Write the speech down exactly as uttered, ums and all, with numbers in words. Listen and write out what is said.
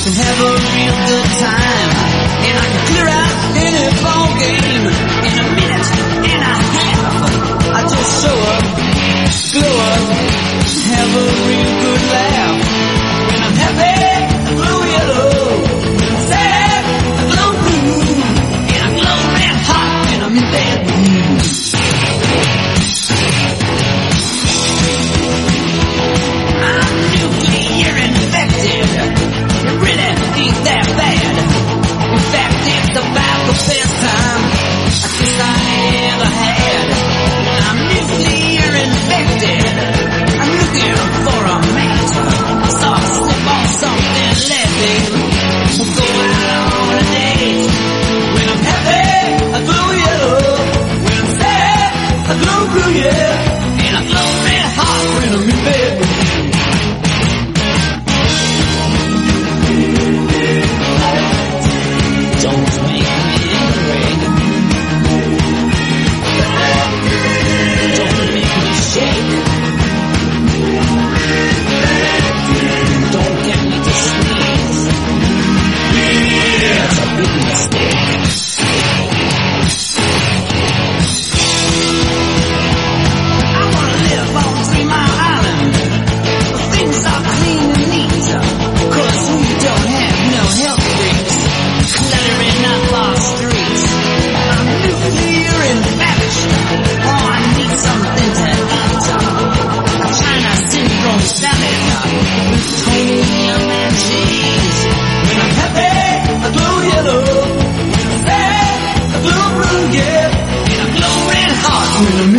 and have a real good time. And I can clear out any ball game in a minute and a half. I just show up, glow up, have a real good laugh. When I'm happy, I glow yellow. When I'm sad, I glow blue. And I glow red hot when I'm in bad mood. I'm nuclear infected. It really ain't that bad. In fact, it's about the best time I guess I ever had. I'm nuclear infected. I'm looking for a mate. I saw a slip on something living. We'll go out on a date. When I'm happy, I glow yellow. When I'm sad, I glow blue, yeah. And I glow red hot when I'm in bed. Don't make me angry. Don't make me shake. Don't get me to sneeze. That's a big mistake. I wanna live on Three Mile Island. Things are clean and neat. Cause we don't have no health freaks cluttering up our streets. I'm nuclear and famished. Oh, I need something to eat. A China syndrome salad with Tony and cheese. When I'm happy, I glow yellow. When I'm sad, I glow blue, yeah. And I glow red hot when I'm